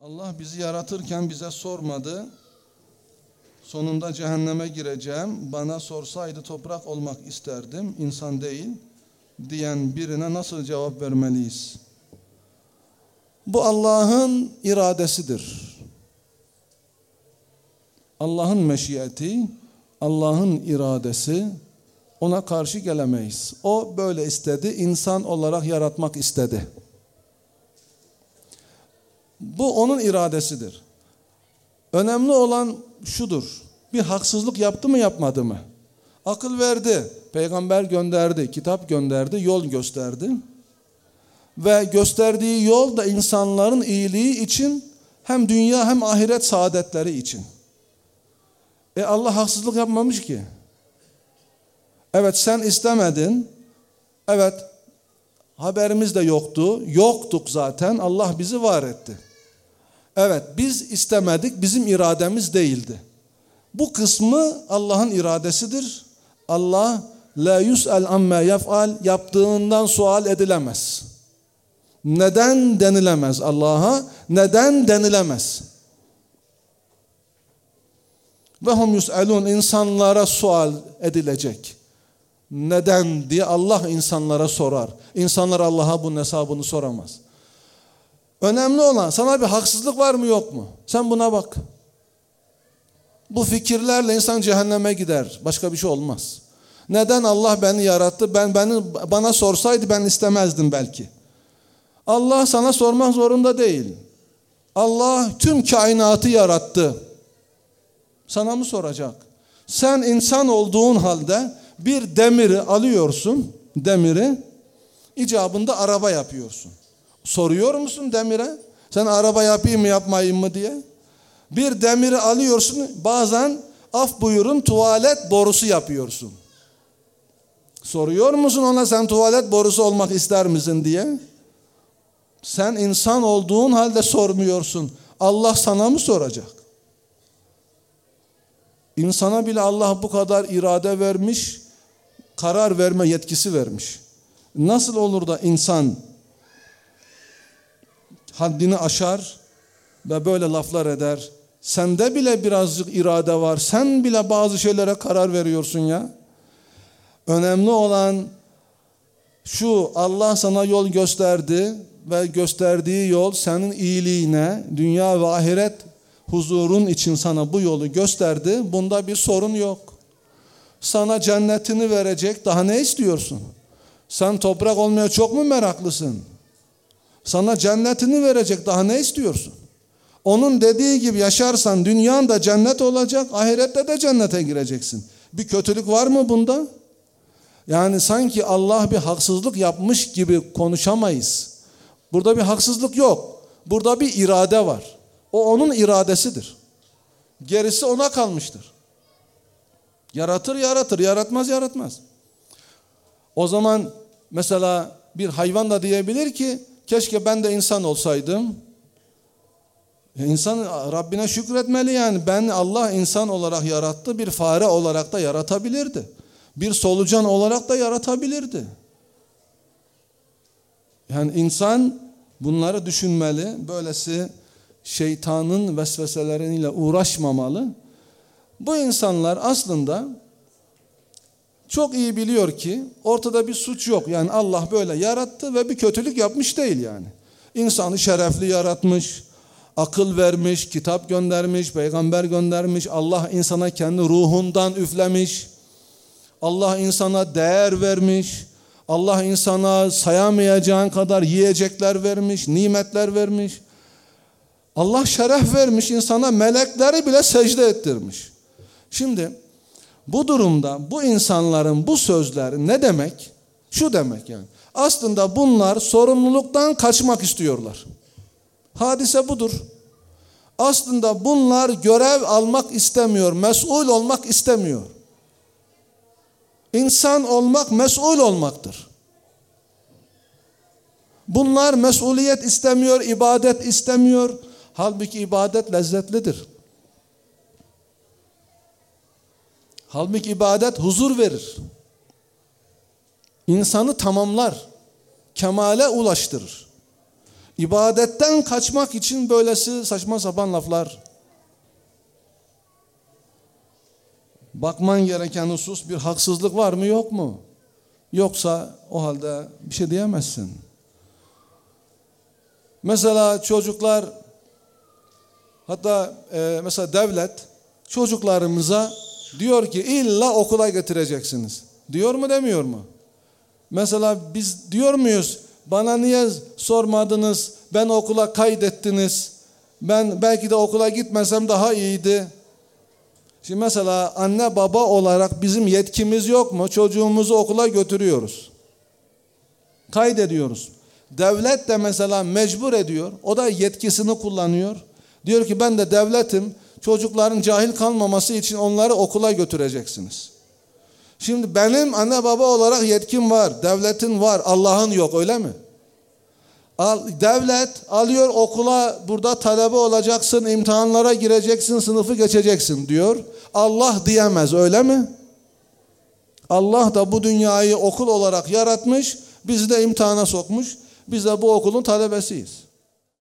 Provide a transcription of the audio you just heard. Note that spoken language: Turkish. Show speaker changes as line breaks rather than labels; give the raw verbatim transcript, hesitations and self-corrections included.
Allah bizi yaratırken bize sormadı. Sonunda cehenneme gireceğim. Bana sorsaydı toprak olmak isterdim, insan değil diyen birine nasıl cevap vermeliyiz? Bu Allah'ın iradesidir. Allah'ın meşiyeti, Allah'ın iradesi, ona karşı gelemeyiz. O böyle istedi, insan olarak yaratmak istedi. Bu onun iradesidir. Önemli olan şudur: bir haksızlık yaptı mı yapmadı mı? Akıl verdi, peygamber gönderdi, kitap gönderdi, yol gösterdi. Ve gösterdiği yol da insanların iyiliği için, hem dünya hem ahiret saadetleri için. E Allah haksızlık yapmamış ki. Evet, sen istemedin. Evet, haberimiz de yoktu. Yoktuk zaten. Allah bizi var etti. Evet, biz istemedik. Bizim irademiz değildi. Bu kısmı Allah'ın iradesidir. Allah la yus'al amma yef'al, yaptığından sual edilemez. Neden denilemez Allah'a? Neden denilemez? Ve hum yus'alun, insanlara sual edilecek. Neden diye Allah insanlara sorar. İnsanlar Allah'a bunun hesabını soramaz. Önemli olan, sana bir haksızlık var mı yok mu? Sen buna bak. Bu fikirlerle insan cehenneme gider. Başka bir şey olmaz. Neden Allah beni yarattı? Ben beni bana sorsaydı ben istemezdim belki. Allah sana sormak zorunda değil. Allah tüm kainatı yarattı. Sana mı soracak? Sen insan olduğun halde bir demiri alıyorsun, demiri icabında araba yapıyorsun. Soruyor musun demire? Sen araba yapayım mı yapmayayım mı diye? Bir demiri alıyorsun, bazen af buyurun tuvalet borusu yapıyorsun. Soruyor musun ona, sen tuvalet borusu olmak ister misin diye? Sen insan olduğun halde sormuyorsun. Allah sana mı soracak? İnsana bile Allah bu kadar irade vermiş, karar verme yetkisi vermiş. Nasıl olur da insan haddini aşar ve böyle laflar eder? Sende bile birazcık irade var. Sen bile bazı şeylere karar veriyorsun ya. Önemli olan şu: Allah sana yol gösterdi ve gösterdiği yol senin iyiliğine, dünya ve ahiret huzurun için sana bu yolu gösterdi. Bunda bir sorun yok. Sana cennetini verecek, daha ne istiyorsun? Sen toprak olmaya çok mu meraklısın? Sana cennetini verecek, daha ne istiyorsun? Onun dediği gibi yaşarsan dünyan da cennet olacak, ahirette de cennete gireceksin. Bir kötülük var mı bunda? Yani sanki Allah bir haksızlık yapmış gibi konuşamayız. Burada bir haksızlık yok. Burada bir irade var. O onun iradesidir. Gerisi ona kalmıştır. Yaratır yaratır, yaratmaz yaratmaz. O zaman mesela bir hayvan da diyebilir ki keşke ben de insan olsaydım. İnsan Rabbine şükretmeli yani. Ben Allah insan olarak yarattı, bir fare olarak da yaratabilirdi. Bir solucan olarak da yaratabilirdi. Yani insan bunları düşünmeli. Böylesi şeytanın vesveseleriyle uğraşmamalı. Bu insanlar aslında çok iyi biliyor ki ortada bir suç yok. Yani Allah böyle yarattı ve bir kötülük yapmış değil yani. İnsanı şerefli yaratmış, akıl vermiş, kitap göndermiş, peygamber göndermiş. Allah insana kendi ruhundan üflemiş. Allah insana değer vermiş. Allah insana sayamayacağın kadar yiyecekler vermiş, nimetler vermiş. Allah şeref vermiş, insana melekleri bile secde ettirmiş. Şimdi bu durumda bu insanların bu sözleri ne demek? Şu demek yani. Aslında bunlar sorumluluktan kaçmak istiyorlar. Hadise budur. Aslında bunlar görev almak istemiyor, mesul olmak istemiyor. İnsan olmak mesul olmaktır. Bunlar mesuliyet istemiyor, ibadet istemiyor. Halbuki ibadet lezzetlidir. Halbuki ibadet huzur verir. İnsanı tamamlar, kemale ulaştırır. İbadetten kaçmak için böylesi saçma sapan laflar. Bakman gereken husus, bir haksızlık var mı yok mu? Yoksa o halde bir şey diyemezsin. Mesela çocuklar, hatta e, mesela devlet çocuklarımıza diyor ki illa okula getireceksiniz. Diyor mu demiyor mu? Mesela biz diyor muyuz? Bana niye sormadınız? Ben okula kaydettiniz. Ben belki de okula gitmesem daha iyiydi. Şimdi mesela anne baba olarak bizim yetkimiz yok mu? Çocuğumuzu okula götürüyoruz. Kaydediyoruz. Devlet de mesela mecbur ediyor. O da yetkisini kullanıyor. Diyor ki ben de devletim. Çocukların cahil kalmaması için onları okula götüreceksiniz. Şimdi benim anne baba olarak yetkim var. Devletin var. Allah'ın yok, öyle mi? Al, devlet alıyor okula, burada talebe olacaksın, imtihanlara gireceksin, sınıfı geçeceksin diyor. Allah diyemez, öyle mi? Allah da bu dünyayı okul olarak yaratmış, bizi de imtihana sokmuş. Biz de bu okulun talebesiyiz.